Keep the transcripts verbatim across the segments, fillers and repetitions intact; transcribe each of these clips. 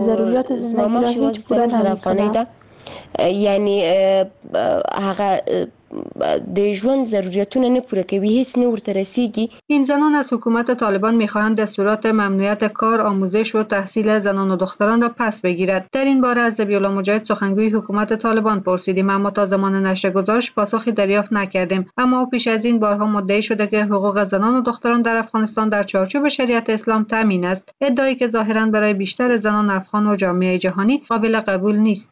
ضروریات زندگی را هیچ پوره نمی‌کنه. یعنی هغه د ژوند ضرورتونه نه پوره کوي، هیڅ نه ورته رسیږي. این زنان از حکومت طالبان میخواهند دستورات ممنوعیت کار، آموزش و تحصیل زنان و دختران را پس بگیرد. در این باره از ذبیح‌الله مجاهد سخنگوی حکومت طالبان پرسیدیم، اما تا زمان نشر گزارش پاسخی دریافت نکردیم. اما او پیش از این بارها مدعی شده که حقوق زنان و دختران در افغانستان در چارچوب شریعت اسلام تامین است، ادعایی که ظاهراً برای بیشتر زنان افغان و جامعه جهانی قابل قبول نیست.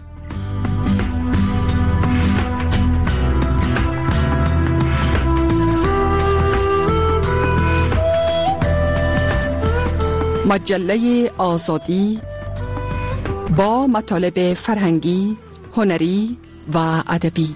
مجله آزادی با مطالب فرهنگی، هنری و ادبی.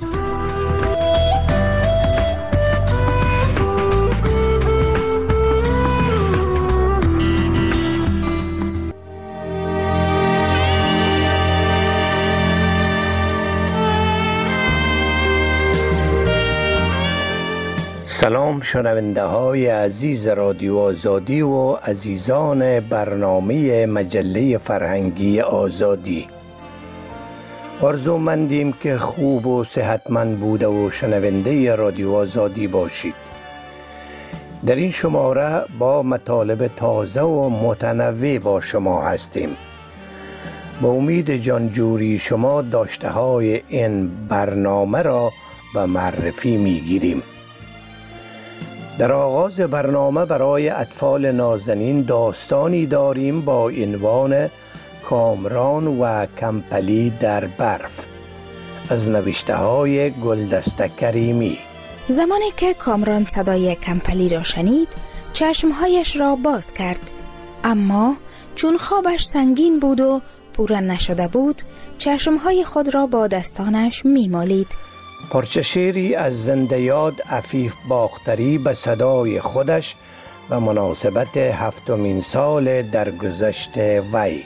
سلام شنونده های عزیز رادیو آزادی و عزیزان برنامه مجله فرهنگی آزادی. آرزومندیم که خوب و صحتمند بوده و شنونده رادیو آزادی باشید. در این شماره با مطالب تازه و متنوع با شما هستیم. با امید جانجوری شما داشته های این برنامه را به معرفی می گیریم. در آغاز برنامه برای اطفال نازنین داستانی داریم با عنوان کامران و کمپلی در برف از نوشته های گلدسته کریمی. زمانی که کامران صدای کمپلی را شنید، چشمهایش را باز کرد، اما چون خوابش سنگین بود و پوره نشده بود، چشمهای خود را با دستانش می‌مالید. پارچه شعری از زنده یاد عفیف باختری به صدای خودش به مناسبت هفتمین سال درگذشت وی.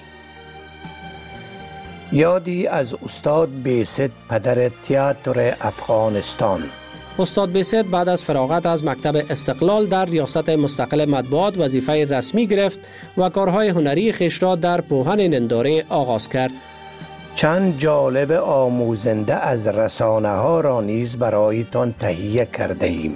یادی از استاد بیست، پدر تئاتر افغانستان. استاد بیست بعد از فراغت از مکتب استقلال در ریاست مستقل مطبوعات وظیفه رسمی گرفت و کارهای هنری خویش را در پوهن ننداره آغاز کرد. چند جالب آموزنده از رسانه ها را نیز برایتان تهیه کرده ایم.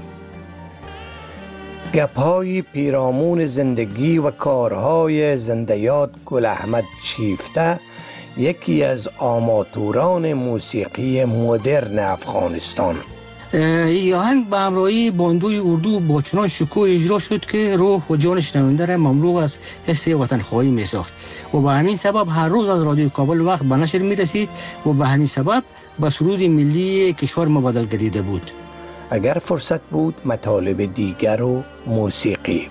گپ‌های پیرامون زندگی و کارهای زنده یاد گل احمد شیفته، یکی از آماتوران موسیقی مدرن افغانستان. این آهنگ به همراهی باندوی اردو با چنان شکوه اجرا شد که روح و جان شنونده را مملو از حس وطنخواهی می ساخت و به همین سبب هر روز از رادیو کابل وقت به نشر می رسید و به همین سبب به سرود ملی کشور مبادل گردیده بود. اگر فرصت بود مطالب دیگر و موسیقی.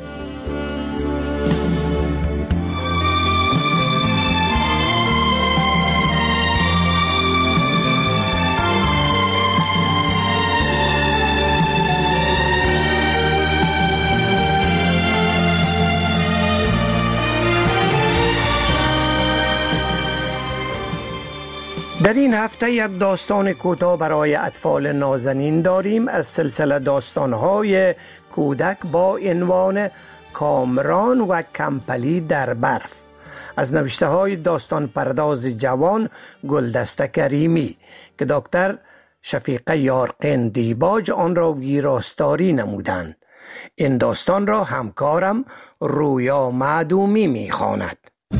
در این هفته یک داستان کوتاه برای اطفال نازنین داریم از سلسله داستان‌های کودک با عنوان کامران و کمپلی در برف از نوشته های داستان پرداز جوان گلدسته کریمی که دکتر شفیقه یارقین دیباج آن را ویراستاری نمودند. این داستان را همکارم رویا معدومی می‌خواند.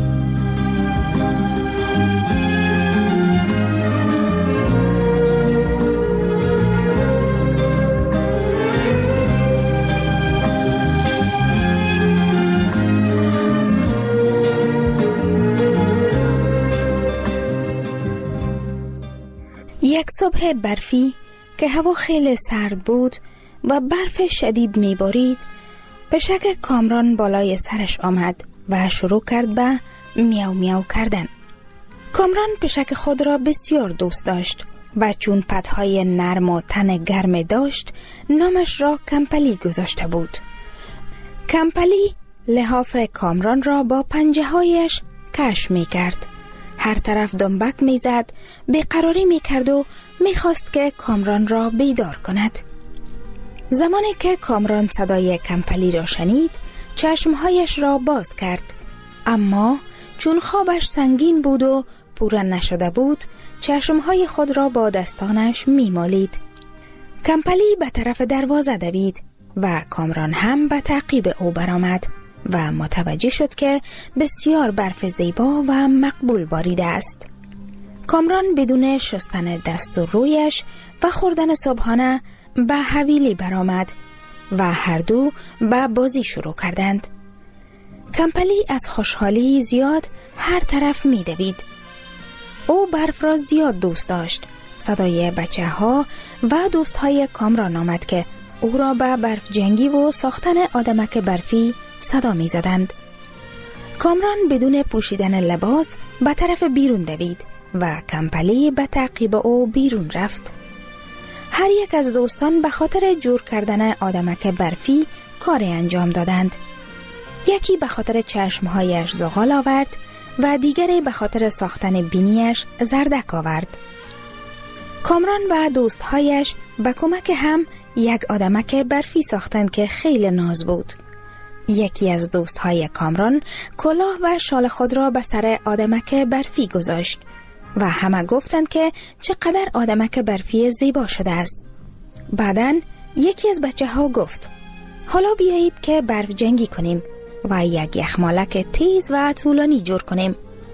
یک صبح برفی که هوا خیلی سرد بود و برف شدید میبارید، پشک کامران بالای سرش آمد و شروع کرد به میاو میاو کردن. کامران پشک خود را بسیار دوست داشت و چون پدهای نرم و تن گرم داشت، نامش را کمپلی گذاشته بود. کمپلی لحاف کامران را با پنجه هایش کش می کرد. هر طرف دنبک می زد، بیقراری می کرد و می خواست که کامران را بیدار کند. زمانی که کامران صدای کمپلی را شنید، چشمهایش را باز کرد، اما چون خوابش سنگین بود و پوره نشده بود، چشمهای خود را با دستانش میمالید. کمپلی به طرف دروازه دوید و کامران هم به تعقیب او برآمد و متوجه شد که بسیار برف زیبا و مقبول باریده است. کامران بدون شستن دست و رویش و خوردن صبحانه به حویلی برآمد و هر دو به بازی شروع کردند. کمپلی از خوشحالی زیاد هر طرف می دوید. او برف را زیاد دوست داشت. صدای بچه ها و دوست های کامران آمد که او را به برف جنگی و ساختن آدمک برفی صدا می زدند. کامران بدون پوشیدن لباس به طرف بیرون دوید و کمپلی به تعقیب او بیرون رفت. هر یک از دوستان به خاطر جور کردن آدمک برفی کار انجام دادند. یکی به خاطر چشمهایش زغال آورد و دیگری به خاطر ساختن بینیش زردک آورد. کامران و دوستهایش به کمک هم یک آدمک برفی ساختند که خیلی ناز بود. یکی از دوستهای کامران کلاه و شال خود را به سر آدمک برفی گذاشت و همه گفتند که چقدر آدمک برفی زیبا شده است. بعداً یکی از بچه ها گفت حالا بیایید که برف جنگی کنیم و یک یخمالک تیز و طولانی جور کنیم.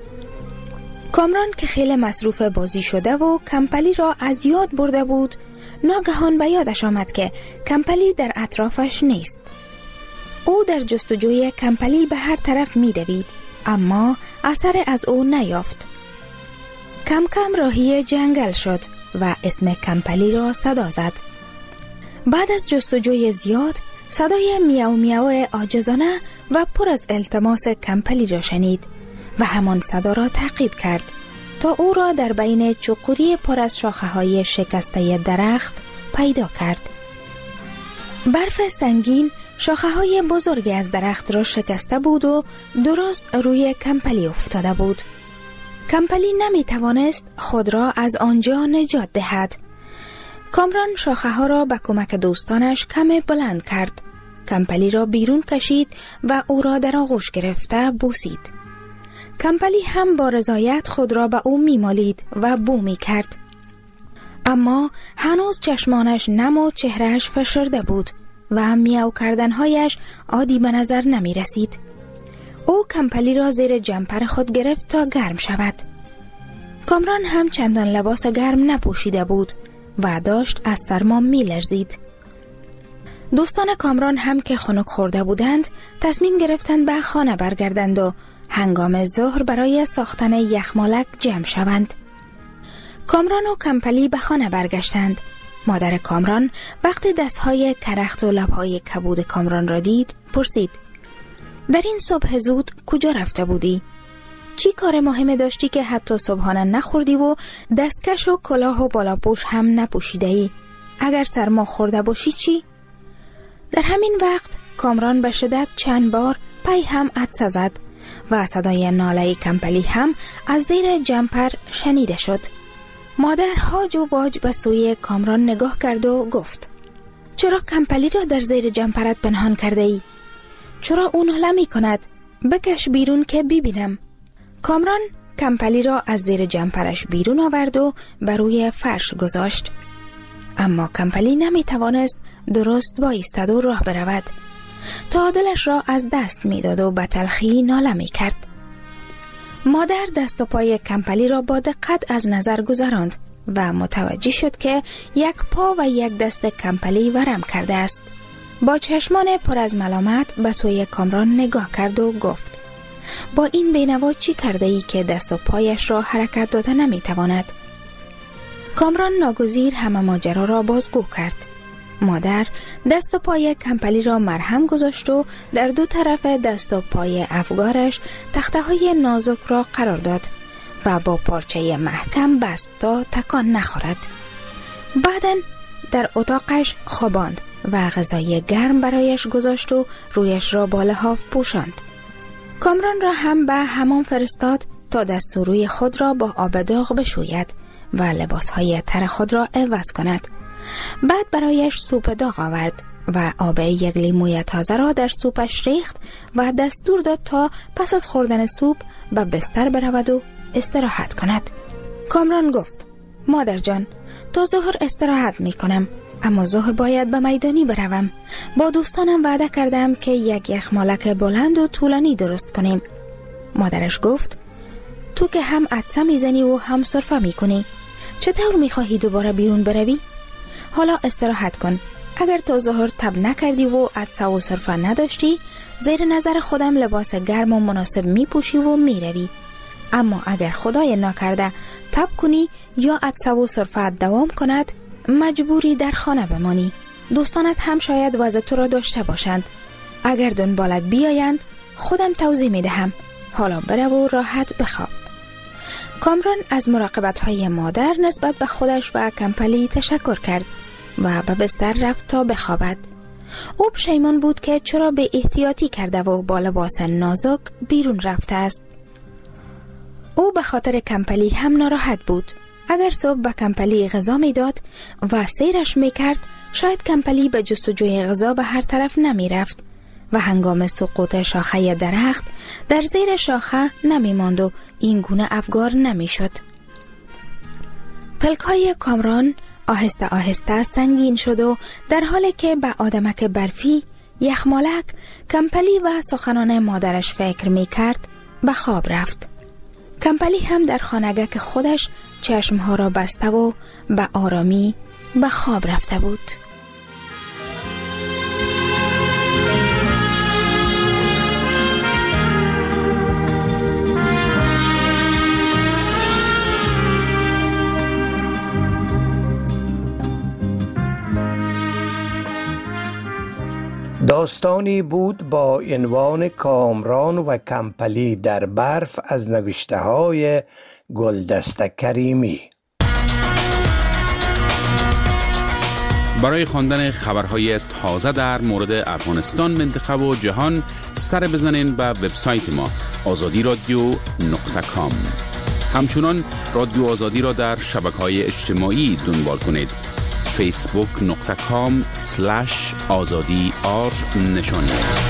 کامران که خیلی مصروف بازی شده و کمپلی را از یاد برده بود، ناگهان به یادش آمد که کمپلی در اطرافش نیست. او در جستجوی کمپلی به هر طرف می دوید، اما اثر از او نیافت. کم کم راهی جنگل شد و اسم کمپلی را صدا زد. بعد از جستجوی زیاد صدای میاو میاو عاجزانه و پر از التماس کمپلی را شنید و همان صدا را تعقیب کرد تا او را در بین چقوری پر از شاخه های شکسته درخت پیدا کرد. برف سنگین شاخه های بزرگی از درخت را شکسته بود و درست روی کمپلی افتاده بود. کمپلی نمی توانست خود را از آنجا نجات دهد. کامران شاخه ها را به کمک دوستانش کم بلند کرد. کمپلی را بیرون کشید و او را در آغوش گرفته بوسید. کمپلی هم با رضایت خود را به او میمالید و بو می کرد. اما هنوز چشمانش نم و چهرهش فشرده بود و میاو کردنهایش عادی به نظر نمی رسید. او کمپلی را زیر جمپر خود گرفت تا گرم شود. کامران هم چندان لباس گرم نپوشیده بود و داشت از سرما می لرزید. دوستان کامران هم که خنک خورده بودند تصمیم گرفتند به خانه برگردند و هنگام ظهر برای ساختن یخمالک جمع شوند. کامران و کمپلی به خانه برگشتند. مادر کامران وقتی دستهای کرخت و لبهای کبود کامران را دید پرسید در این صبح زود کجا رفته بودی؟ چی کار مهم داشتی که حتی صبحانه نخوردی و دستکش و کلاه و بالاپوش هم نپوشیده ای؟ اگر سرما خورده باشی چی؟ در همین وقت کامران به شدت چند بار پی هم عطسه زد و صدای ناله کمپلی هم از زیر جمپر شنیده شد. مادر هاج و باج به سوی کامران نگاه کرد و گفت چرا کمپلی را در زیر جمپرت پنهان کرده ای؟ چرا اون ناله می کند؟ بکش بیرون که ببینم. کامران کمپلی را از زیر جمپرش بیرون آورد و بر روی فرش گذاشت. اما کمپلی نمی توانست درست بایستد و راه برود. تا دلش را از دست می داد و به تلخی ناله می کرد. مادر دست و پای کمپلی را با دقت از نظر گذراند و متوجه شد که یک پا و یک دست کمپلی ورم کرده است. با چشمان پر از ملامت به سوی کامران نگاه کرد و گفت با این بینوا چی کرده ای که دست و پایش را حرکت داده نمی تواند؟ کامران ناگزیر همه ماجرا را بازگو کرد. مادر دست و پای کمپلی را مرهم گذاشت و در دو طرف دست و پای افگارش تخته های نازک را قرار داد و با پارچه محکم بست تا تکان نخورد. بعداً در اتاقش خواباند و غذای گرم برایش گذاشت و رویش را با لحاف پوشاند. کامران را هم به حمام فرستاد تا دست و روی خود را با آب داغ بشوید و لباسهای تر خود را عوض کند. بعد برایش سوپ داغ آورد و آب یک لیموی تازه را در سوپش ریخت و دستور داد تا پس از خوردن سوپ به بستر برود و استراحت کند. کامران گفت: مادر جان، تا ظهر استراحت می کنم، اما ظهر باید به میدانی بروم. با دوستانم وعده کردم که یک یخمالک بلند و طولانی درست کنیم. مادرش گفت: تو که هم عطسه میزنی و هم سرفه میکنی، چطور میخواهی دوباره بیرون بروی؟ حالا استراحت کن. اگر تا ظهر تب نکردی و عطسه و سرفه نداشتی، زیر نظر خودم لباس گرم و مناسب میپوشی و میروی. اما اگر خدای نکرده تب کنی یا عطسه و سرفه دوام کند، مجبوری در خانه بمانی. دوستانت هم شاید وضع تو را داشته باشند. اگر دنبالت بیایند خودم توضیح میدهم. حالا برو و راحت بخواب. کامران از مراقبت‌های مادر نسبت به خودش و کمپلی تشکر کرد و به بستر رفت تا بخوابد. او پشیمان بود که چرا به احتیاطی کرده و با لباس نازک بیرون رفته است. او به خاطر کمپلی هم ناراحت بود. اگر صبح به کمپلی غذا می داد و سیرش می کرد، شاید کمپلی به جستجوی غذا به هر طرف نمی رفت و هنگام سقوط شاخه درخت در زیر شاخه نمی ماند و این گونه افگار نمی شد. پلکای کامران آهسته آهسته سنگین شد و در حالی که به آدمک برفی، یخمالک، کمپلی و سخنان مادرش فکر می کرد به خواب رفت. کمپلی هم در خانگک خودش چشمها را بسته و به آرامی به خواب رفته بود. داستانی بود با عنوان کامران و کمپلی در برف از نوشته های گلدسته کریمی. برای خواندن خبرهای تازه در مورد افغانستان، منطقه و جهان سر بزنین به وبسایت ما آزادی رادیو نقطه کام. همچنان رادیو آزادی را در شبکه‌های اجتماعی دنبال کنید. فیسبوک نقطه کام سلش آزادی آر نشان است.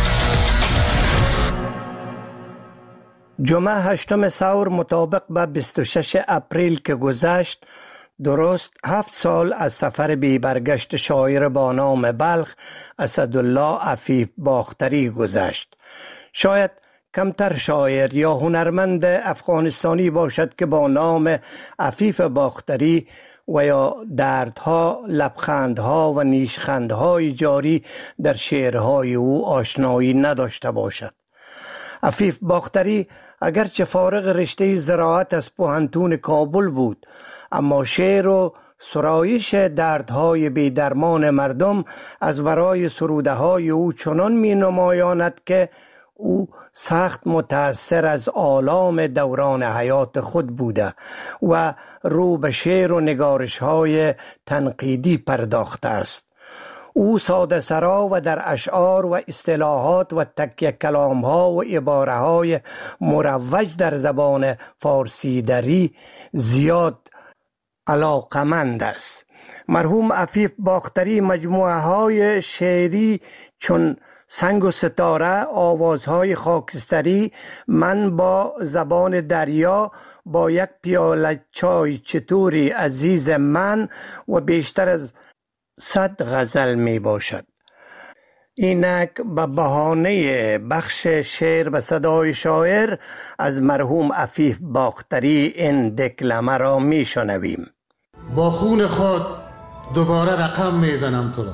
جمعه هشتم ثور مطابق به بیست و شش اپریل که گذشت، درست هفت سال از سفر بی برگشت شاعر با نام بلخ اسدالله عفیف باختری گذشت. شاید کمتر شاعر یا هنرمند افغانستانی باشد که با نام عفیف باختری و یا دردها، لبخندها و نیشخندهای جاری در شعرهای او آشنایی نداشته باشد. عفیف باختری اگرچه فارغ رشته زراعت از پوهنتون کابل بود، اما شعر و سرایش دردهای بی‌درمان مردم از ورای سروده های او چنان می نمایاند که او سخت متأثر از آلام دوران حیات خود بوده و رو به شعر و نگارش های تنقیدی پرداخته است. او ساده سرا و در اشعار و اصطلاحات و تکیه کلام ها و عباره های مروج در زبان فارسی دری زیاد علاقمند است. مرحوم عفیف باختری مجموعه های شعری چون سنگ و ستاره، آوازهای خاکستری، من با زبان دریا، با یک پیاله چای چطوری عزیز من و بیشتر از صد غزل می باشد. اینک به بهانه بخش شعر به صدای شاعر از مرحوم عفیف باختری این دکلمه را می شنویم. با خون خود دوباره رقم می زنم تو را،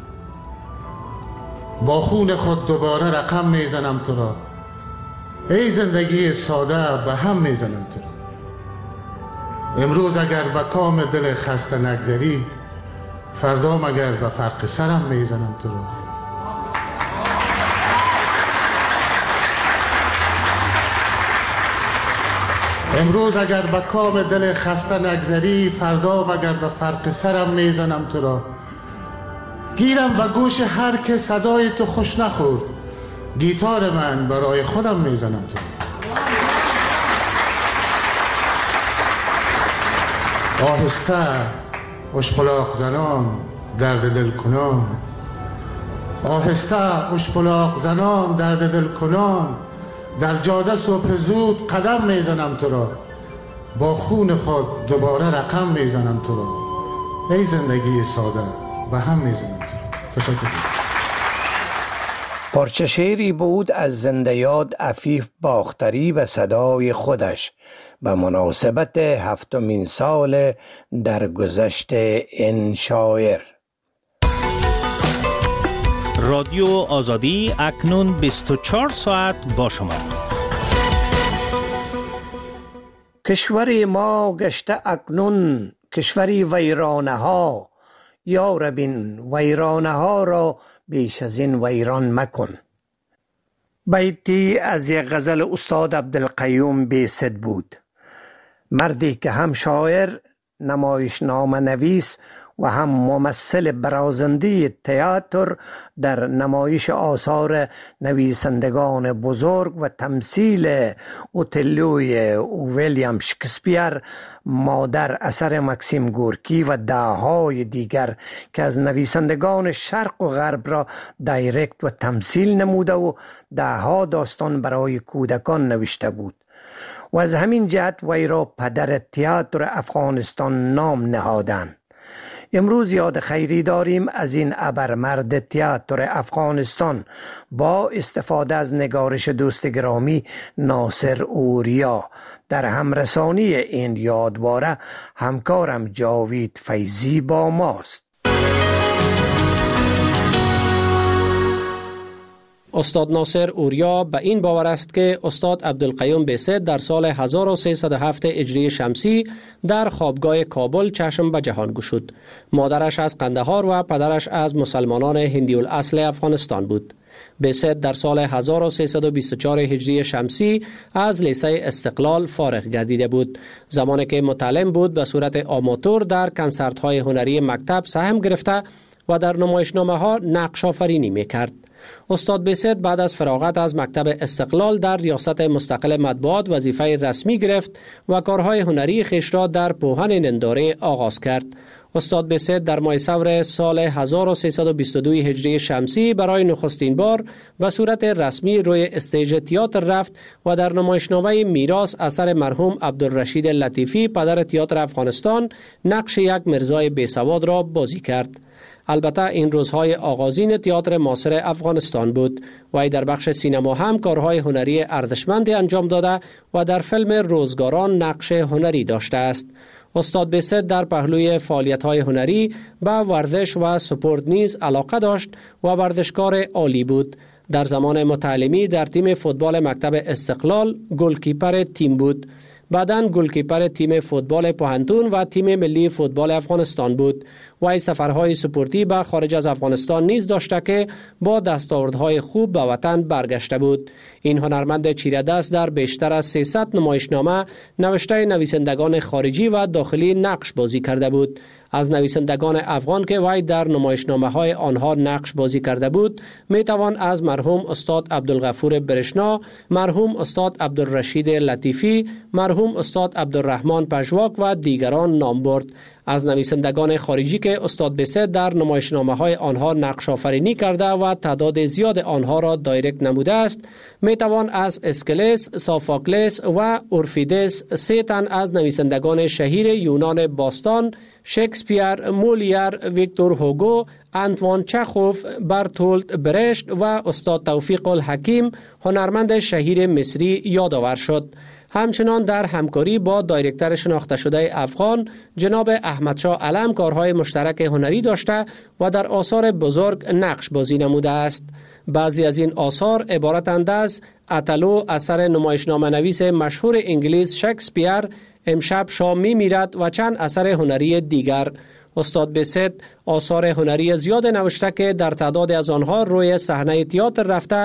با خون خود دوباره رقم می زنم تو را، ای زندگی ساده به هم می زنم تو را. امروز اگر به کام دل خسته نگذری، فردا مگر به فرق سرم می زنم تو را. امروز اگر به کام دل خسته نگذری، فردا مگر به فرق سرم می زنم تو را. گیرم به گوش هر که صدای تو خوش نخورد، گیتار من برای خودم میزنم تو. آهسته اشپلاق زنان، درد دل کنان، آهسته اشپلاق زنان درد دل کنان، در جاده صبح زود قدم میزنم تو را، با خون خود دوباره رقم میزنم تو را. ای زندگی ساده به هم میزنم تو را. تشکر. پارچه شعری بود از زنده یاد عفیف باختری به صدای خودش به مناسبت هفتمین سال درگذشت این شاعر. رادیو آزادی اکنون بیست و چهار ساعت با شما. کشور ما گشته اکنون کشوری ویرانه ها، یا ربین ویرانه ها را بیش از این ویران مکن. بیتی از یک غزل استاد عبدالقیوم بیست بود، مردی که هم شاعر، نمایشنامه نویس و هم ممثل برازنده تئاتر در نمایش آثار نویسندگان بزرگ و تمثیل اوتلوی ویلیام شکسپیر، مادر اثر مکسیم گورکی و دههای دیگر که از نویسندگان شرق و غرب را دایرکت و تمثیل نموده و دهها داستان برای کودکان نوشته بود و از همین جهت وی را پدر تئاتر افغانستان نام نهادند. امروز یاد خیری داریم از این ابرمرد تئاتر افغانستان با استفاده از نگارش دوست گرامی ناصر اوریا. در همرسانی این یادواره همکارم جاوید فیضی با ماست. استاد ناصر اوریا به این باور است که استاد عبدالقیوم بیست در سال هزار و سیصد و هفت هجری شمسی در خوابگاه کابل چشم به جهان گشود. مادرش از قندهار و پدرش از مسلمانان هندی الاصل افغانستان بود. بیست در سال هزار و سیصد و بیست و چهار هجری شمسی از لیسه استقلال فارغ گردیده بود. زمانی که متعلم بود به صورت آماتور در کنسرت های هنری مکتب سهم گرفته و در نمایشنامه ها نقش آفرینی می کرد. استاد بیست بعد از فراغت از مکتب استقلال در ریاست مستقل مطبوعات وظیفه رسمی گرفت و کارهای هنری خویش را در پوهن ننداره آغاز کرد. استاد بیست در ماه سور سال هزار و سیصد و بیست و دو هجری شمسی برای نخستین بار به صورت رسمی روی استیج تئاتر رفت و در نمایشنامه میراث اثر مرحوم عبدالرشید لطیفی پدر تئاتر افغانستان نقش یک مرزای بیسواد را بازی کرد. البته این روزهای آغازین تئاتر معاصر افغانستان بود. وی در بخش سینما هم کارهای هنری ارزشمند انجام داده و در فیلم روزگاران نقش هنری داشته است. استاد بیست در پهلوی فعالیت‌های هنری به ورزش و سپورت نیز علاقه داشت و ورزشکار عالی بود. در زمان متعلمی در تیم فوتبال مکتب استقلال گلکیپر تیم بود. بعداً گلکیپر تیم فوتبال پوهنتون و تیم ملی فوتبال افغانستان بود. وی سفرهای سپورتی به خارج از افغانستان نیز داشته که با دستاوردهای خوب به وطن برگشته بود. این هنرمند چیره دست در بیشتر از سیصد نمایشنامه نوشته نویسندگان خارجی و داخلی نقش بازی کرده بود. از نویسندگان افغان که وی در نمایشنامه های آنها نقش بازی کرده بود می توان از مرحوم استاد عبدالغفور برشنا، مرحوم استاد عبدالرشید لطیفی، مرحوم استاد عبدالرحمن پژواک و دیگران نام برد. از نویسندگان خارجی که استاد بیست در نمایشنامه های آنها نقش آفرینی کرده و تعداد زیاد آنها را دایرکت نموده است می توان از اسکلس، سافاکلس و اورفیدس سه تن از نویسندگان شهیر یونان باستان، شکسپیر، مولیر، ویکتور هوگو، انتوان چخوف، برتولت برشت و استاد توفیق الحکیم هنرمند شهیر مصری یادآور شد. همچنان در همکاری با دایرکتر شناخته شده افغان جناب احمدشاه علم کارهای مشترک هنری داشته و در آثار بزرگ نقش بازی نموده است. بعضی از این آثار عبارتند از اتلو اثر نمایشنامه نویس مشهور انگلیس شکسپیر، امشب شام می میرد و چند اثر هنری دیگر. استاد بیست آثار هنری زیاد نوشته که در تعداد از آنها روی صحنه تئاتر رفته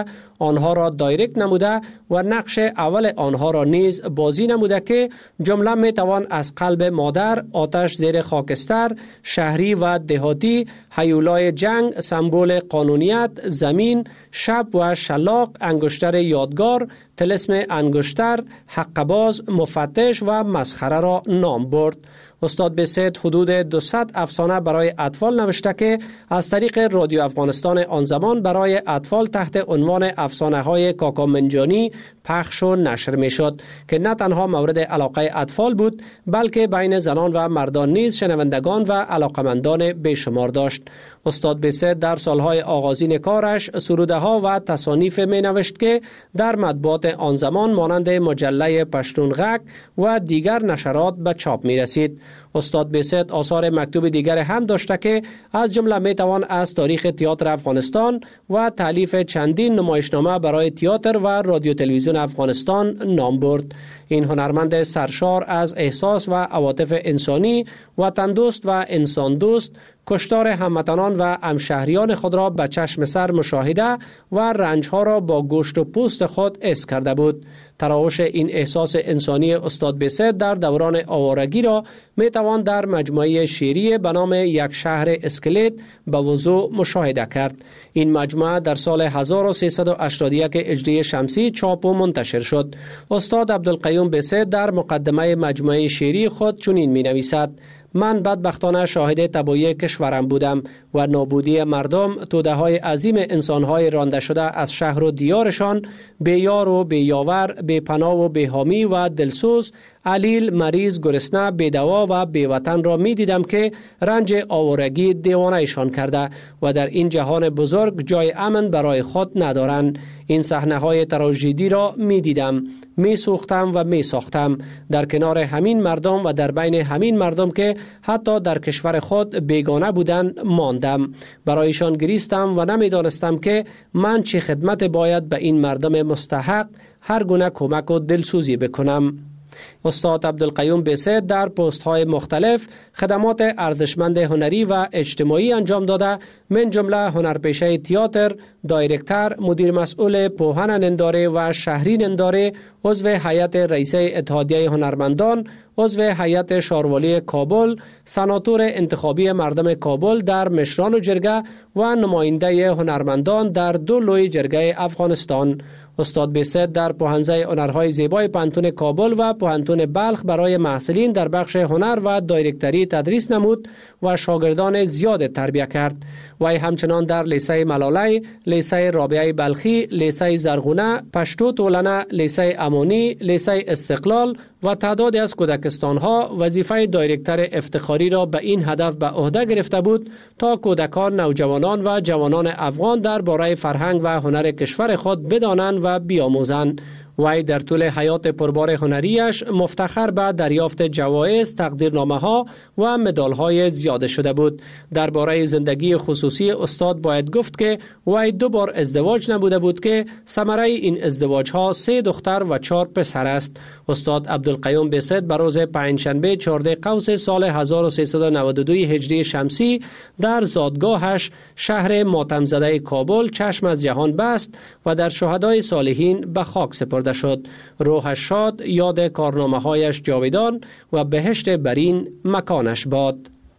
آنها را دایرکت نموده و نقش اول آنها را نیز بازی نموده که جمله می توان از قلب مادر، آتش زیر خاکستر، شهری و دهاتی، هیولای جنگ، سمبل قانونیت، زمین، شب و شلاق، انگشتر یادگار، طلسم انگشتر، حقباز، مفتش و مسخره را نام برد. استاد بیست حدود دویست افسانه برای اطفال نوشته که از طریق رادیو افغانستان آن زمان برای اطفال تحت عنوان افسانه های کاکا منجانی پخش و نشر می شد که نه تنها مورد علاقه اطفال بود بلکه بین زنان و مردان نیز شنوندگان و علاقمندان بیشمار داشت. استاد بیست در سالهای آغازین کارش سروده ها و تصانیف می نوشت که در مطبوعات آن زمان مانند مجله پشتونغک و دیگر نشرات به چاپ می رسید. استاد بیست آثار مکتوب دیگر هم داشته که از جمله می توان از تاریخ تئاتر افغانستان و تالیف چندین نمایشنامه برای تئاتر و رادیو تلویزیون افغانستان نام برد. این هنرمند سرشار از احساس و عواطف انسانی، وطن دوست و انسان دوست، کشتار هموطنان و همشهریان خود را به چشم سر مشاهده و رنجها را با گوشت و پوست خود حس کرده بود. تراوش این احساس انسانی استاد بیست در دوران آوارگی را می توان در مجموعه شعری به نام یک شهر اسکلت به وضوح مشاهده کرد. این مجموعه در سال هزار و سیصد و هشتاد و یک هجری شمسی چاپ و منتشر شد. استاد عبدالقیوم بیست در مقدمه مجموعه شعری خود چنین می نویسد: من بدبختانه شاهد تباهی کشورم بودم و نابودی مردم، توده های عظیم انسانهای رانده شده از شهر و دیارشان، بی یار و بی یاور، بی پناه و بی حامی و دلسوز، علیل، مریض، گرسنه، بی دوا و بی وطن را می دیدم که رنج آوارگی دیوانه ایشان کرده و در این جهان بزرگ جای امن برای خود ندارند. این صحنه های تراژدی را می دیدم، می سوختم و می ساختم در کنار همین مردم و در بین همین مردم که حتی در کشور خود بیگانه بودند ماندم. برایشان گریستم و نمی دانستم که من چه خدمت باید به این مردم مستحق هر گونه کمک و دلسوزی بکنم. استاد عبدالقیوم بیست در پست های مختلف خدمات ارزشمند هنری و اجتماعی انجام داده، من جمله هنرپیشه تئاتر، دایرکتر، مدیر مسئول پوهن ننداره و شهری ننداره، عضو هیئت رئیسه اتحادیه هنرمندان، عضو هیئت شاروالی کابل، سناتور انتخابی مردم کابل در مشران و جرگه و نماینده هنرمندان در دو لوی جرگه افغانستان. استاد بیست در پوهنځی هنرهای زیبای پوهنتون کابل و پوهنتون بلخ برای محصلین در بخش هنر و دایرکتری تدریس نمود و شاگردان زیاد تربیت کرد. وی همچنان در لیسه ملالی، لیسه رابعه بلخی، لیسه زرغونه، پشتو تولنه، لیسه امانی، لیسه استقلال و تعدادی از کودکستانها وظیفه دایرکتر افتخاری را به این هدف به عهده گرفته بود تا کودکان، نوجوانان و جوانان افغان درباره فرهنگ و هنر کشور خود بدانند و بیاموزند. وی در طول حیات پربار هنریش مفتخر به دریافت جوایز، تقدیرنامه ها و مدال های زیاده شده بود. درباره زندگی خصوصی استاد باید گفت که وی دو بار ازدواج نبوده بود که ثمره این ازدواج ها سه دختر و چهار پسر است. استاد عبدالقیوم بیست بر روز پنجشنبه چهارده قوس سال هزار و سیصد و نود و دو هجری شمسی در زادگاهش شهر ماتم زده کابل چشم از جهان بست و در شهدای صالحین به خاک سپرده شد. روحش شاد، یاد کارنامه هایش جاودان و بهشت برین مکانش باد.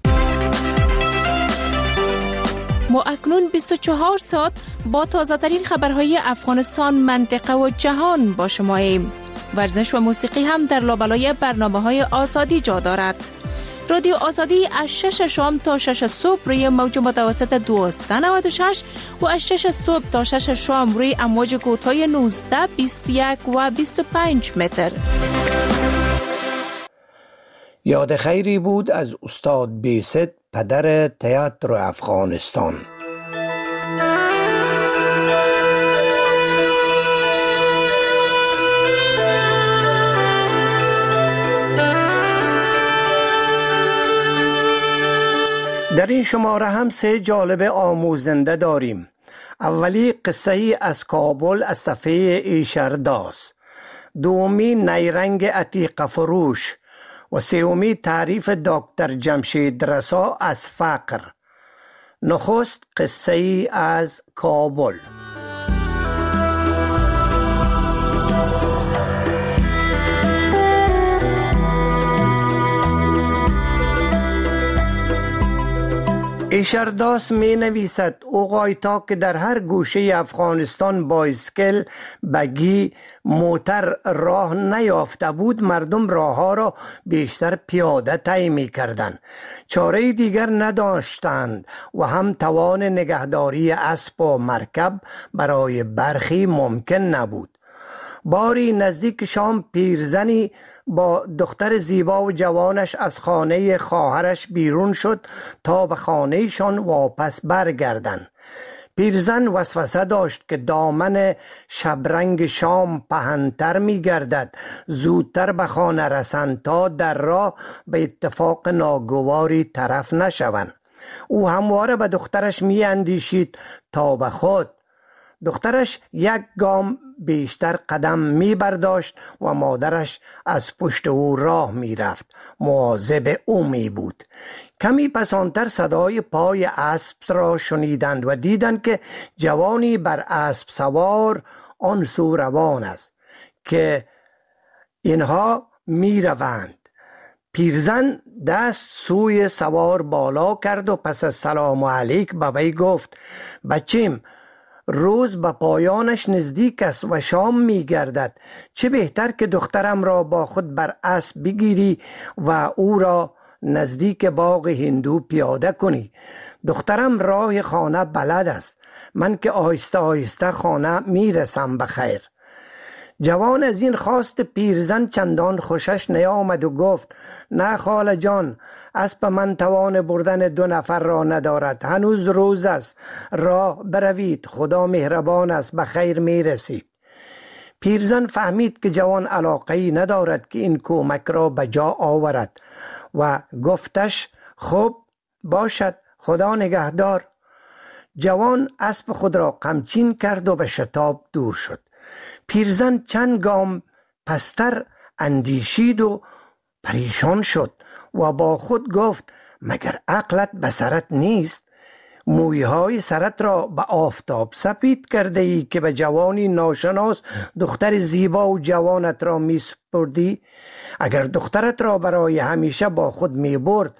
ما اکنون بیست و چهار ساعت با تازه ترین خبرهای افغانستان، منطقه و جهان با شماییم. ورزش و موسیقی هم در لابلای برنامه های آزادی جا دارد. رادیو آزادی از شش شام تا شش صبح روی موج متوسط دویست و نود و شش و از شش صبح تا شش شام روی امواج کوتاه نوزده، بیست و یک و بیست و پنج متر. یاد خیری بود از استاد بیست، پدر تئاتر افغانستان. در این شماره هم سه جالب آموزنده داریم. اولی قصه ای از کابل از صفحه ایشرداست، دومی نیرنگ عتیق فروش و سومی تعریف دکتر جمشید رسا از فقر. نخست قصه ای از کابل. ایشرداس می نویسد اوغایتا که در هر گوشه افغانستان با اسکل، بگی، موتر راه نیافته بود، مردم راه ها را بیشتر پیاده طی می کردند. چاره دیگر نداشتند و هم توان نگهداری اسب و مرکب برای برخی ممکن نبود. باری نزدیک شام پیرزنی با دختر زیبا و جوانش از خانه خواهرش بیرون شد تا به خانهشان واپس برگردند. پیرزن وسوسه داشت که دامن شبرنگ شام پهن‌تر می گردد، زودتر به خانه رسند تا در راه به اتفاق ناگواری طرف نشوند. او همواره به دخترش می اندیشید تا به خود. دخترش یک گام بیشتر قدم می برداشت و مادرش از پشت او راه می رفت. مواظب او می بود. کمی پسانتر صدای پای اسب را شنیدند و دیدند که جوانی بر اسب سوار آن سو روان است که اینها می روند. پیرزن دست سوی سوار بالا کرد و پس از سلام علیک به وی گفت: بچیم، روز به پایانش نزدیک است و شام می گردد. چه بهتر که دخترم را با خود بر اسب بگیری و او را نزدیک باغ هندو پیاده کنی. دخترم راه خانه بلد است. من که آهسته آهسته خانه می رسم به خیر. جوان از این خواست پیرزن چندان خوشش نیامد و گفت: نه خاله جان، اسب من توان بردن دو نفر را ندارد. هنوز روز است، راه بروید، خدا مهربان است، به خیر می رسید. پیرزن فهمید که جوان علاقه‌ای ندارد که این کمک را به جا آورد و گفتش: خب باشد، خدا نگهدار. جوان اسب خود را قمچین کرد و به شتاب دور شد. پیرزن چند گام پستر اندیشید و پریشان شد و با خود گفت: مگر عقلت به سرت نیست؟ مویهای سرت را به آفتاب سپید کرده ای که به جوانی ناشناس دختر زیبا و جوانت را می سپردی؟ اگر دخترت را برای همیشه با خود می برد،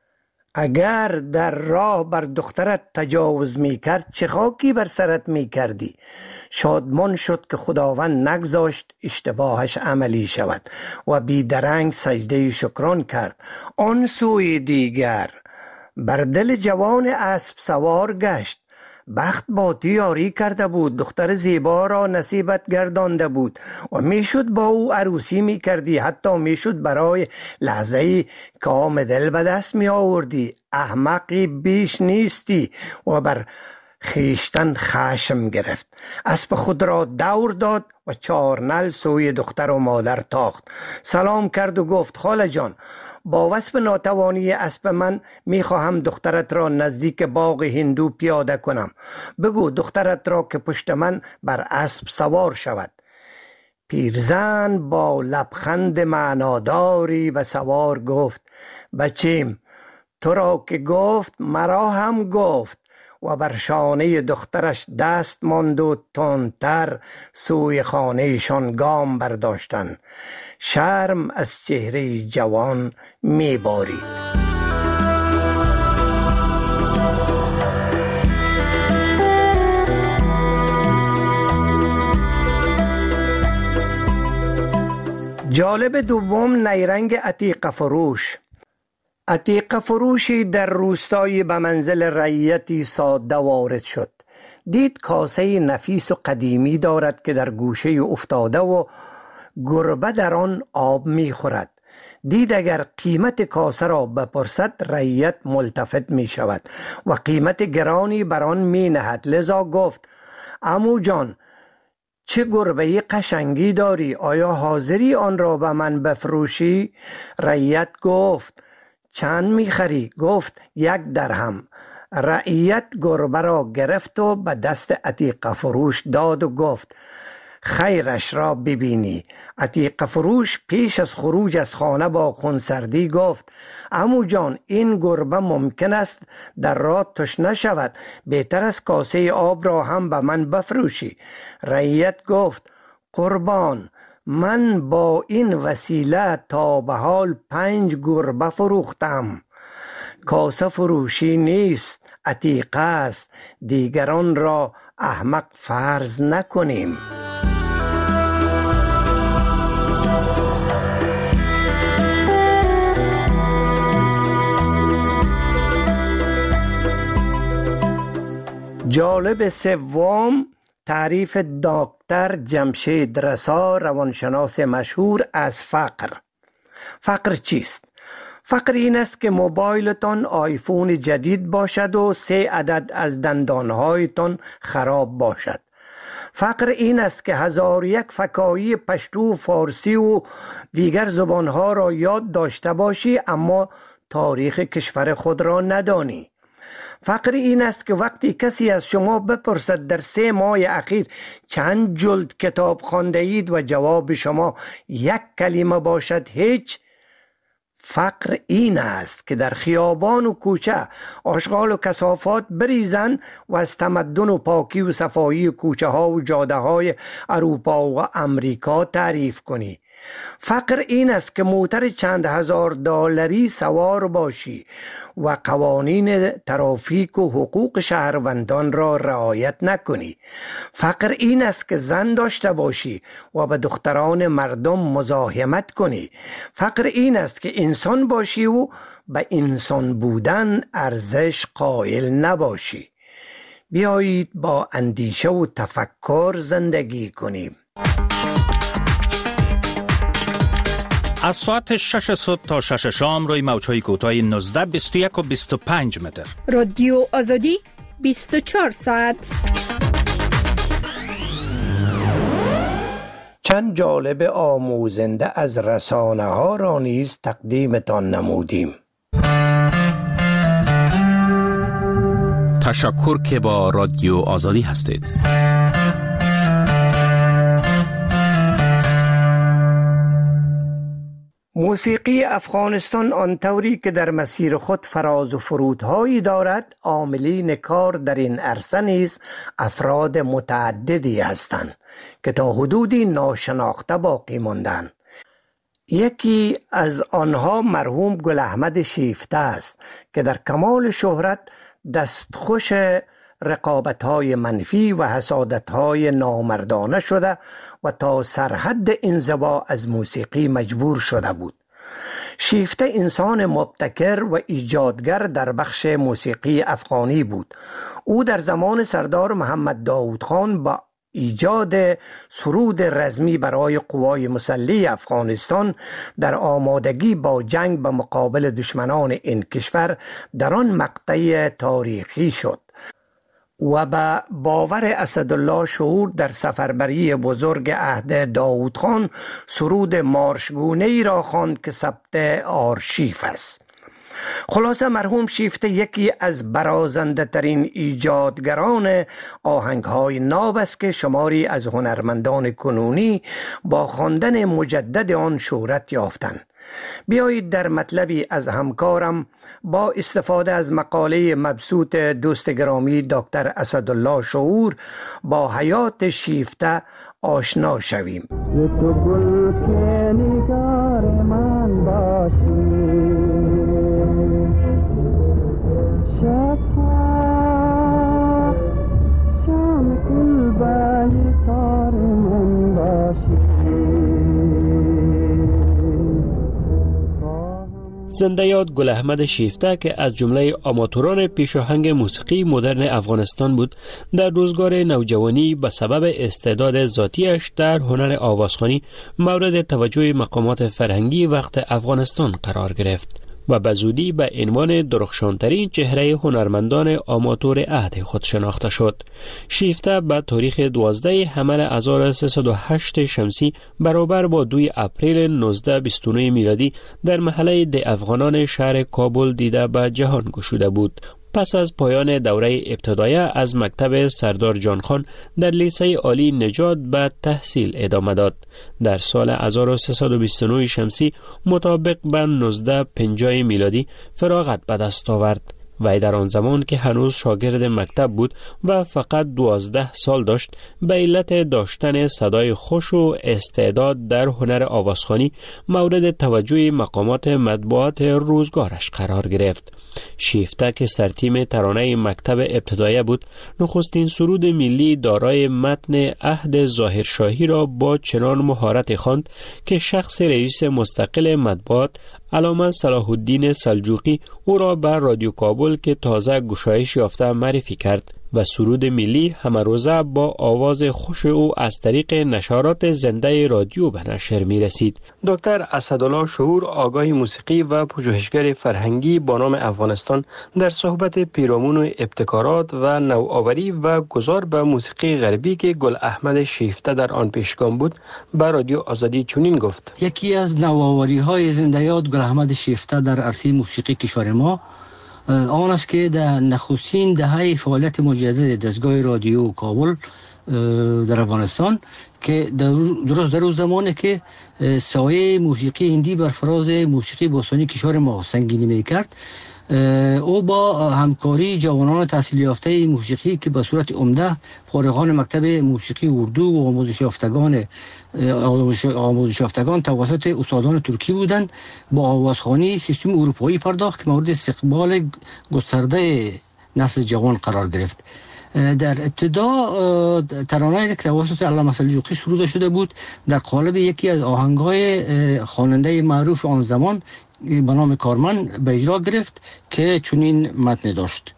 اگر در راه بر دخترت تجاوز می کرد، چه خاکی بر سرت می کردی؟ شادمان شد که خداوند نگذاشت اشتباهش عملی شود و بیدرنگ سجده شکران کرد. آن سوی دیگر بر دل جوان اسب سوار گشت. بخت با تو یاری کرده بود، دختر زیبا را نصیبت گردانده بود و میشد با او عروسی می کردی، حتی میشد برای لحظه‌ای کام دل به دست می آوردی. احمقی بیش نیستی. و بر خیشتن خشم گرفت. اسب خود را دور داد و چارنل سوی دختر و مادر تاخت. سلام کرد و گفت: خاله جان، با وصف ناتوانی اسب من میخواهم دخترت را نزدیک باغ هندو پیاده کنم. بگو دخترت را که پشت من بر اسب سوار شود. پیرزن با لبخند معناداری به سوار گفت: بچیم، تو را که گفت مرا هم گفت. و بر شانه دخترش دست ماند و تندتر سوی خانهشان گام برداشتند. شرم از چهره جوان می بارید. جالب دوم، نیرنگ عتیقه فروش. عتیقه فروشی در روستایی به منزل رعیتی ساده وارد شد. دید کاسه نفیس و قدیمی دارد که در گوشه افتاده و گربه در آن آب می خورد. دید اگر قیمت کاسه را بپرسد رعیت ملتفت می شود و قیمت گرانی بر آن می نهد. لذا گفت: عمو جان، چه گربه قشنگی داری، آیا حاضری آن را به من بفروشی؟ رعیت گفت: چند میخری؟ گفت: یک درهم. رعیت گربه را گرفت و به دست عتیقه فروش داد و گفت: خیرش را ببینی. عتیقه فروش پیش از خروج از خانه با خونسردی گفت: عمو جان، این گربه ممکن است در راه تشنه شود، بهتر از کاسه آب را هم به من بفروشی. رعیت گفت: قربان، من با این وسیله تا به حال پنج گربه فروختم. کاسه فروشی نیست، عتیقه است، دیگران را احمق فرض نکنیم. جالب سوم تعریف دکتر جمشید رسا، روانشناس مشهور، از فقر. فقر چیست؟ فقر این است که موبایلتان آیفون جدید باشد و سه عدد از دندانهایتان خراب باشد. فقر این است که هزار یک فکاهی پشتو، فارسی و دیگر زبانها را یاد داشته باشی اما تاریخ کشور خود را ندانی. فقر این است که وقتی کسی از شما بپرسد در سه ماه اخیر چند جلد کتاب خوانده اید و جواب شما یک کلمه باشد هیچ، فقر این است که در خیابان و کوچه آشغال و کثافات بریزن و از تمدن و پاکی و صفایی کوچه ها و جاده های اروپا و امریکا تعریف کنی. فقر این است که موتر چند هزار دلاری سوار باشی و قوانین ترافیک و حقوق شهروندان را رعایت نکنی. فقر این است که زن داشته باشی و به دختران مردم مزاحمت کنی. فقر این است که انسان باشی و به انسان بودن ارزش قائل نباشی. بیایید با اندیشه و تفکر زندگی کنیم. از ساعت شش صبح تا شش شام روی موج‌های کوتاه نوزده، بیست و یک و بیست و پنج متر. رادیو آزادی بیست و چهار ساعت. چند جالب آموزنده از رسانه ها را نیز تقدیمتان نمودیم. تشکر که با رادیو آزادی هستید. موسیقی افغانستان آنطوری که در مسیر خود فراز و فرودهایی دارد، عاملین کار در این عرصه نیز افراد متعددی هستند که تا حدودی ناشناخته باقی ماندند. یکی از آنها مرحوم گل احمد شیفته است که در کمال شهرت دستخوش رقابت‌های منفی و حسادت‌های نامردانه شده و تا سرحد انزوا از موسیقی مجبور شده بود. شیفته انسان مبتکر و ایجادگر در بخش موسیقی افغانی بود. او در زمان سردار محمد داود خان با ایجاد سرود رزمی برای قوای مسلح افغانستان در آمادگی با جنگ به مقابل دشمنان این کشور در آن مقطع تاریخی شد و به باور اسدالله شهور در سفربری بزرگ عهد داود خان سرود مارشگونه ای را خواند که ثبت آرشیف است. خلاصه مرحوم شیفته یکی از برازنده ترین ایجادگران آهنگ های ناب است که شماری از هنرمندان کنونی با خواندن مجدد آن شهرت یافتند. بیایید در مطلبی از همکارم با استفاده از مقاله مبسوط دوست گرامی دکتر اسدالله شهور با حیات شیفته آشنا شویم. تو گل که نگار من باشی، شفا شام کل بایی کار من باشی. زنده یاد گل احمد شیفته که از جمله آماتوران پیشاهنگ موسیقی مدرن افغانستان بود، در روزگار نوجوانی به سبب استعداد ذاتیش در هنر آوازخوانی مورد توجه مقامات فرهنگی وقت افغانستان قرار گرفت و به زودی به عنوان درخشانترین چهره هنرمندان آماتور عهد خود شناخته شد. شیفته به تاریخ دوازده حمل هزار و سیصد و هشت شمسی برابر با دوی اپریل نوزده بیست و نه میلادی در محله ده افغانان شهر کابل دیده به جهان گشوده بود. پس از پایان دوره ابتدایه از مکتب سردار جان خان در لیسه عالی نجات به تحصیل ادامه داد. در سال هزار و سیصد و بیست و نه شمسی مطابق به نوزده پنجاه میلادی فراغت به دست آورد. وی در آن زمان که هنوز شاگرد مکتب بود و فقط دوازده سال داشت، به علت داشتن صدای خوش و استعداد در هنر آوازخوانی مورد توجه مقامات مطبوعات روزگارش قرار گرفت. شیفته که سرتیم ترانه مکتب ابتدایی بود، نخستین سرود ملی دارای متن عهد ظاهرشاهی را با چنان مهارت خواند که شخص رئیس مستقل مطبوعات علامه صلاح الدین سلجوقی او را بر رادیو کابل که تازه گشایش یافته معرفی کرد و سرود ملی همه روزه با آواز خوش او از طریق نشرات زنده رادیو به نشر می رسید. دکتر اسدالله شعور، آگاه موسیقی و پژوهشگر فرهنگی با نام افغانستان، در صحبت پیرامون ابتکارات و نوآوری و گذار به موسیقی غربی که گل احمد شیفته در آن پیشگام بود، به رادیو آزادی چنین گفت: یکی از نوآوری های زنده یاد گل احمد شیفته در عرصه موسیقی کشور ما آن است که در نخستین دهه فعالیت مجدد دستگاه رادیو کابل در افغانستان که درست در روز زمانی که سایه موسیقی هندی بر فراز موسیقی باستانی کشور ما سنگینی میکرد، او با همکاری جوانان تحصیل یافته موسیقی که به صورت عمده فارغان مکتب موسیقی اردو و آموزش یافتگان آموزش یافتگان توسط استادان ترکی بودند، با آوازخوانی سیستم اروپایی پرداخت که مورد استقبال گسترده نسل جوان قرار گرفت. در ابتدا ترانه‌ای که توسط علامه سلجوقی سروده شده بود در قالب یکی از آهنگ‌های خواننده معروف آن زمان به نام کارمن به اجرا گرفت که چنین متن داشت: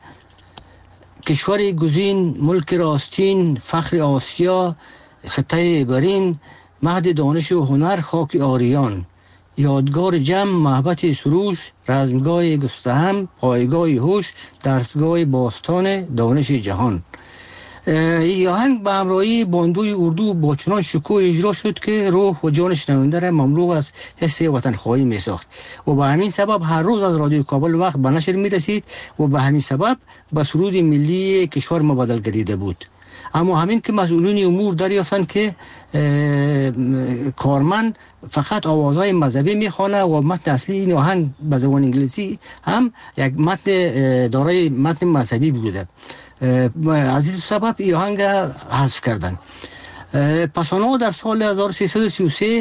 کشور گزین، ملک راستین، فخر آسیا، خطه برین، مهد دانش و هنر خاک آریان، یادگار جمع محبت سروش، رزمگاه گستهم، پایگاه هوش، درسگاه باستان دانش جهان. این آهنگ به همراهی باندوی اردو با چنان شکوه اجرا شد که روح و جان شنونده را مملو از حس وطنخواهی می ساخت و به همین سبب هر روز از رادیو کابل وقت به نشر می رسید و به همین سبب به سرود ملی کشور ما بدل گردیده بود. اما همین که مسئولین امور دریافتند که کارمن فقط آوازهای مذهبی میخوانه و متن اصلی این آهنگ به زبان انگلیسی هم یک متن دارای متن مذهبی بوده، از این سبب این آهنگ حذف کردند. پس آنها در سال هزار و سیصد و سی و سه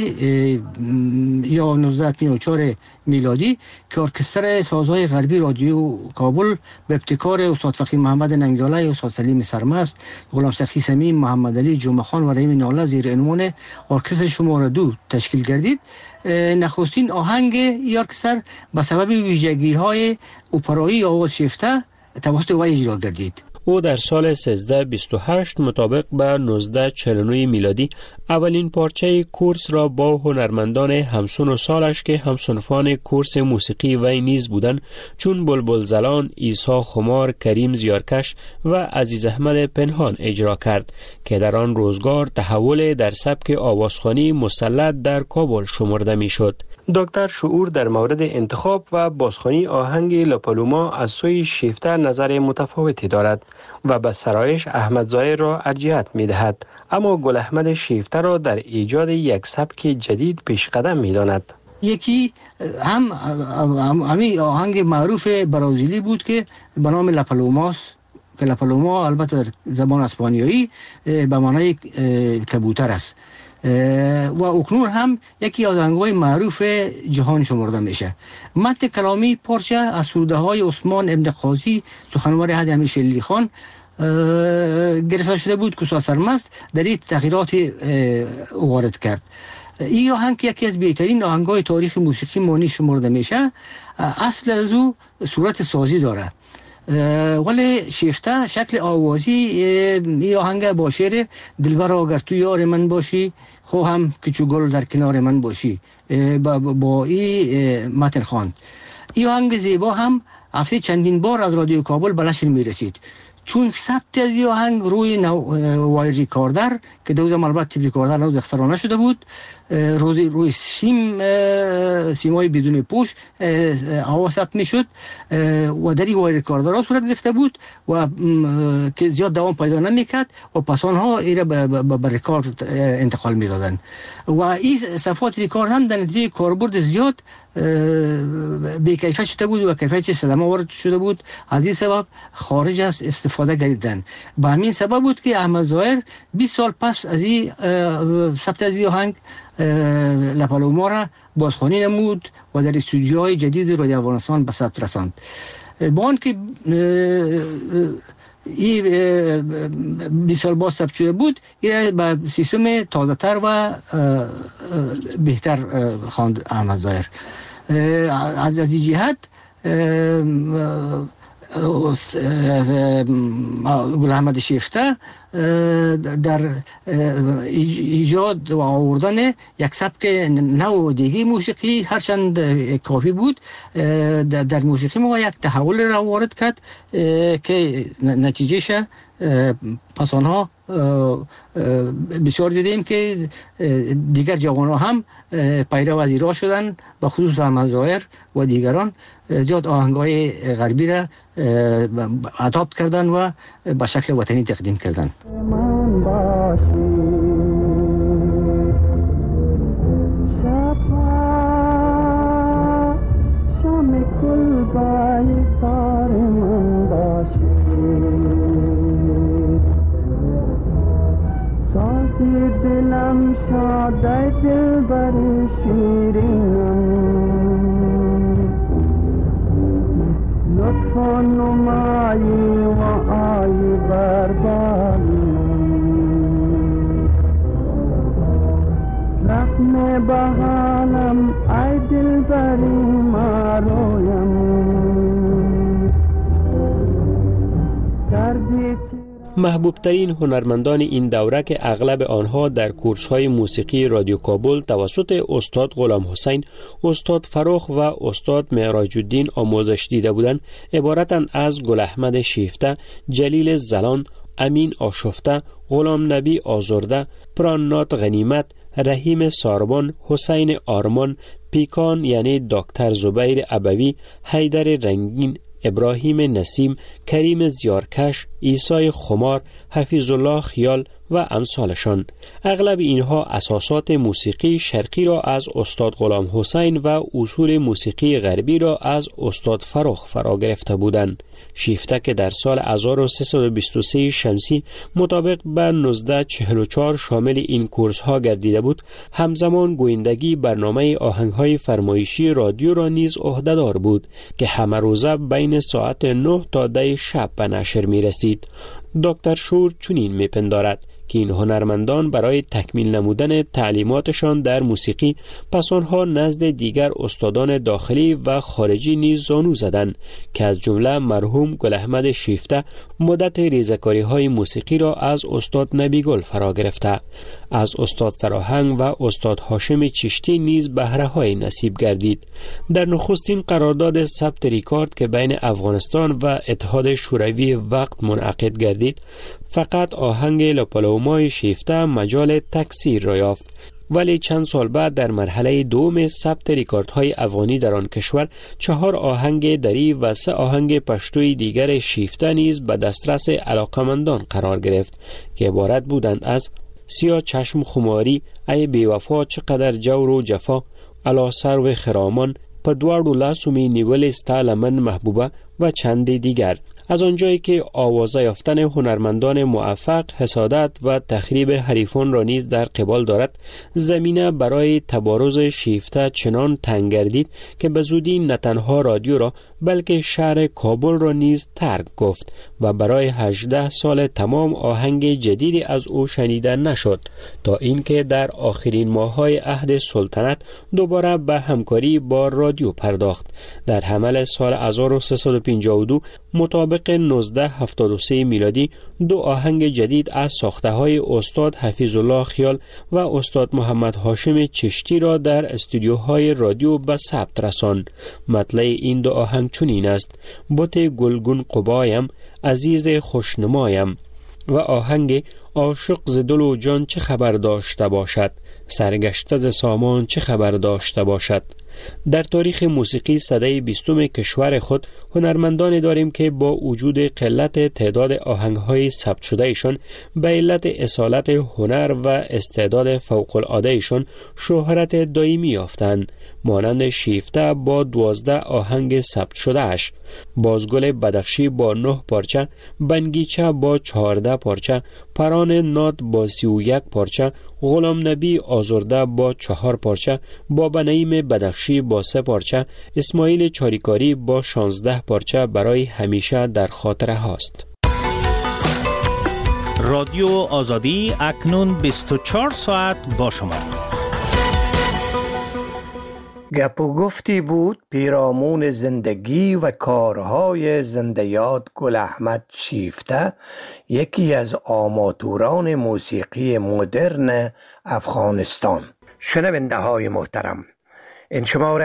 یا نوزده پنجاه و چهار میلادی که ارکستر سازهای غربی رادیو کابل به ابتکار استاد فقیه محمد ننگیاله، استاد سلیم سرمست، غلام سخی سمیم، محمد علی جمعه خان و رحیم ناله زیر عنوان ارکستر شماره دو تشکیل گردید. نخستین آهنگ این ارکستر به سبب ویژگی‌های اپرایی آواز شیفته توسط وی اجرا گردید. او در سال سیزده بیست و هشت مطابق به نوزده چهل و نه میلادی اولین پارچه کورس را با هنرمندان همسن و سالش که همسنفان کورس موسیقی وی نیز بودند چون بلبل زلان، عیسی خمار، کریم زیارکش و عزیز احمد پنهان اجرا کرد که در آن روزگار تحول در سبک آوازخوانی مسلط در کابل شمرده میشد. دکتر شعور در مورد انتخاب و بازخوانی آهنگ لاپالوما از سوی شیفته نظر متفاوتی دارد و به سرایش احمد ظاهر را ارجحیت می‌دهد، اما گل احمد شیفته را در ایجاد یک سبک جدید پیش قدم می‌داند. یکی هم همین آهنگ معروف برازیلی بود که به نام لاپالوماس که لاپالوما البته در زبان اسپانیایی به معنای کبوتر است و اکنون هم یکی از آهنگ‌های معروف جهان شمرده میشه. متن کلامی پارچه از سروده های عثمان ابن قاضی سخنور حد امیر شلیلی خان گرفته شده بود که استاد سرمست در این تغییرات وارد کرد. این آهنگ یکی از بهترین آهنگ‌های تاریخ موسیقی مانی شمرده میشه. اصل از او صورت سازی داره ولی شیفته شکل آوازی این آهنگ با شعر دلبرا اگر تو یار من باشی خواهم که چو گل در کنار من باشی با, با این متن خواند. این آهنگ زیبا هم هفته چندین بار از رادیو کابل به نشر می رسید چون ثبت از این آهنگ روی وایرزی کاردر که دو زمان البته تیپ ریکاردر نو اختراع نشده بود روی روی سیم سیمای بدون پوش آواز ثبت میشد و در این وای ریکاردرها صورت گرفته بود و که زیاد دوام پیدا نمیکرد و پس آنها ایره به ریکارد انتقال میدادن و این صفحات ریکارد هم در نتیجه کاربرد زیاد به کیفیت شده بود و کیفیت صدمه وارد شده بود. از این سبب خارج از استفاده گردیدن. به همین سبب بود که احمد ظاهر بیست سال پس از این ثبت از این آهنگ لپالوما را بازخوانی نمود و در استودیوهای جدید رادیو افغانستان به ثبت رساند. با آنکه این بیست سال باز ثبت شده بود، این به سیستم تازه تر و بهتر خواند احمد ظاهر. از از این جهت گل احمد شیفته در ایجاد و آوردن یک سبک نو دیگه موسیقی هرچند کافی بود در موسیقی ما یک تحول را وارد کرد که نتیجهش پس آنها بسیار دیدیم که دیگر جوان ها هم پیرو از ایران شدن، به خصوص احمد ظاهر و دیگران زیاد آهنگ های غربی را اداپت کردن و به شکل وطنی تقدیم کردن. دلم شاده دل بر شیرینم لطف و نمایی و آی بربالم رحم بحالم ای دل بری مارویم کردی محبوب ترین هنرمندان این دوره که اغلب آنها در کورس های موسیقی رادیو کابل توسط استاد غلام حسین، استاد فروخ و استاد معراج الدین آموزش دیده بودند، عبارتند از گل احمد شیفته، جلیل زلان، امین آشفته، غلام نبی آزرده، پرانات غنیمت، رحیم ساربان، حسین آرمان، پیکان یعنی دکتر زبیر ابوی، حیدر رنگین، ابراهیم نسیم، کریم زیارکش، عیسی خمار، حفیظ الله خیال و امثالشان. اغلب اینها اساسات موسیقی شرقی را از استاد غلام حسین و اصول موسیقی غربی را از استاد فروخ فرا گرفته بودند. شیفته که در سال هزار و سیصد و بیست و سه شمسی مطابق به نوزده چهل و چهار شامل این کورس ها گردیده بود، همزمان گویندگی برنامه آهنگ های فرمایشی رادیو را نیز عهده‌دار بود که همه روزه بین ساعت نه تا ده شب به نشر می رسید. دکتر شور چنین می پندارد که این هنرمندان برای تکمیل نمودن تعلیماتشان در موسیقی پس آنها نزد دیگر استادان داخلی و خارجی نیز زانو زدند که از جمله مرحوم گل احمد شیفته مدت ریزکاری های موسیقی را از استاد نبی گل فرا گرفته. از استاد سراهنگ و استاد هاشم چشتی نیز بهره های نصیب گردید. در نخستین قرارداد ثبت ریکارد که بین افغانستان و اتحاد شوروی وقت منعقد گردید، فقط آهنگ لپالومای شیفته مجال تکثیر را یافت، ولی چند سال بعد در مرحله دوم ثبت ریکاردهای افغانی در آن کشور چهار آهنگ دری و سه آهنگ پشتوی دیگر شیفته نیز به دسترس علاقمندان قرار گرفت که عبارت بودند از سیاه چشم خماری، ای بیوفا چقدر جور و جفا، علا سرو خرامان، په دواړو لاسو می نیولې ستا لمن محبوبه و چند دیگر. از آنجایی که آوازه یافتن هنرمندان موفق حسادت و تخریب حریفان را نیز در قبال دارد، زمینه برای تبارز شیفته چنان تنگ گردید که به زودی نه تنها رادیو را بلکه شهر کابل را نیز ترک گفت و برای هجده سال تمام آهنگ جدیدی از او شنیده نشد، تا اینکه در آخرین ماه‌های عهد سلطنت دوباره به همکاری با رادیو پرداخت. در حمل سال هزار و سیصد و پنجاه و دو مطابق نوزده هفتاد و سه میلادی دو آهنگ جدید از ساخته‌های استاد حفیظ الله خیال و استاد محمد هاشم چشتی را در استودیوهای رادیو به ثبت رساند. مطلع این دو آهنگ چنین است: بت گلگون قبایم، عزیز خوشنمایم و آهنگ عاشق ز دل و جان چه خبر داشته باشد. سرگشته ز سامان چه خبر داشته باشد. در تاریخ موسیقی سده بیستم کشور خود هنرمندانی داریم که با وجود قلت تعداد آهنگ‌های ثبت شده ایشان به علت اصالت هنر و استعداد فوق العاده ایشان شهرت دائمی یافتند، مانند شیفته با دوازده آهنگ ثبت شده اش، بازگل بدخشی با نه پارچه، بنگیچه با چهارده پارچه، پران نات با سی و یک پارچه، غلام نبی آزرده با چهار پارچه، بابا نعیم بدخشی با سه پارچه، اسماعیل چاریکاری با شانزده پارچه برای همیشه در خاطره هاست. رادیو آزادی اکنون بیست و چهار ساعت با شما. گپ و گفتی بود پیرامون زندگی و کارهای زنده‌یاد گل احمد شیفته، یکی از آماتوران موسیقی مدرن افغانستان. شنونده های محترم، این شماره